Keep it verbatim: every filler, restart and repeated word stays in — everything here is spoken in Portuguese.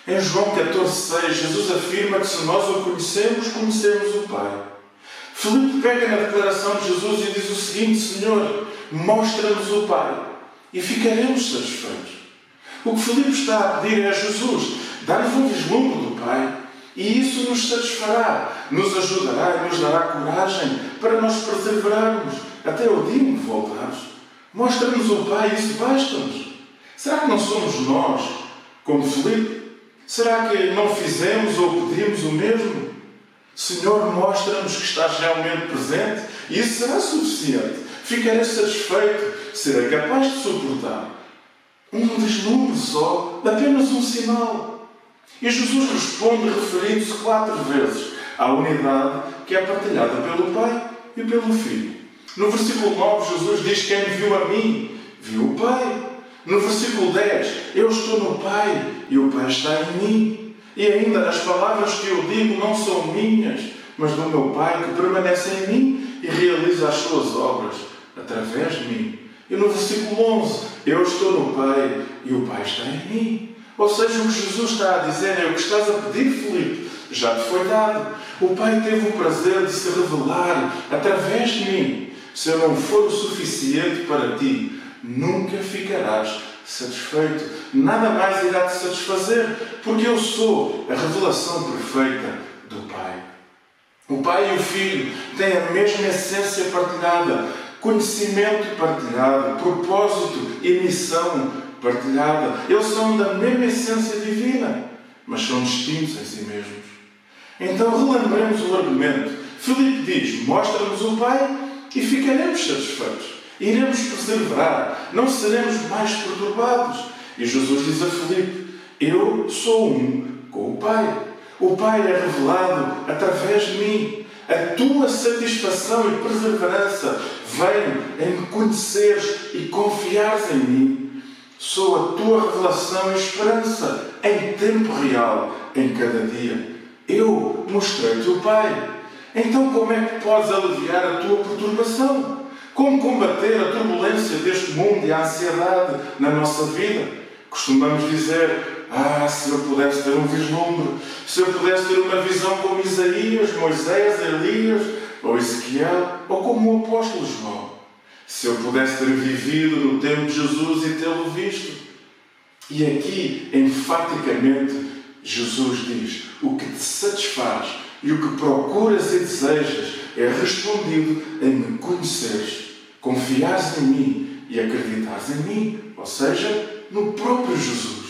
Em João catorze, seis, Jesus afirma que se nós o conhecemos, conhecemos o Pai. Filipe pega na declaração de Jesus e diz o seguinte: Senhor, mostra-nos o Pai e ficaremos satisfeitos. O que Filipe está a pedir é a Jesus: dá-nos um vislumbre do Pai e isso nos satisfará, nos ajudará e nos dará coragem para nós perseverarmos até o dia em que voltares. Mostra-nos o Pai e isso basta-nos. Será que não somos nós como Filipe? Será que não fizemos ou pedimos o mesmo? Senhor, mostra-nos que estás realmente presente e isso será suficiente. Ficarei satisfeito, serei capaz de suportar. Um vislumbre só, apenas um sinal. E Jesus responde referindo-se quatro vezes à unidade que é partilhada pelo Pai e pelo Filho. No versículo nove, Jesus diz: quem me viu a mim, viu o Pai. No versículo dez, eu estou no Pai e o Pai está em mim. E ainda as palavras que eu digo não são minhas, mas do meu Pai que permanece em mim e realiza as suas obras através de mim. E no versículo onze, eu estou no Pai e o Pai está em mim. Ou seja, o que Jesus está a dizer é: o que estás a pedir, Filipe, já te foi dado. O Pai teve o prazer de se revelar através de mim. Se eu não for o suficiente para ti, nunca ficarás satisfeito. Nada mais irá te satisfazer, porque eu sou a revelação perfeita do Pai. O Pai e o Filho têm a mesma essência partilhada, conhecimento partilhado, propósito e missão partilhada. Eles são da mesma essência divina, mas são distintos em si mesmos. Então relembremos o argumento. Filipe diz: mostra-nos o Pai e ficaremos satisfeitos. Iremos perseverar, não seremos mais perturbados. E Jesus diz a Filipe: eu sou um com o Pai. O Pai é revelado através de mim. A tua satisfação e perseverança vem em me conheceres e confiares em mim. Sou a tua revelação e esperança em tempo real, em cada dia. Eu mostrei-te o Pai. Então como é que podes aliviar a tua perturbação? Como combater a turbulência deste mundo e a ansiedade na nossa vida? Costumamos dizer: ah, se eu pudesse ter um vislumbre, se eu pudesse ter uma visão como Isaías, Moisés, Elias, ou Ezequiel, ou como o apóstolo João. Se eu pudesse ter vivido no tempo de Jesus e tê-lo visto. E aqui, enfaticamente, Jesus diz: o que te satisfaz e o que procuras e desejas é respondido em me conheceres, confiares em mim e acreditares em mim, ou seja, no próprio Jesus.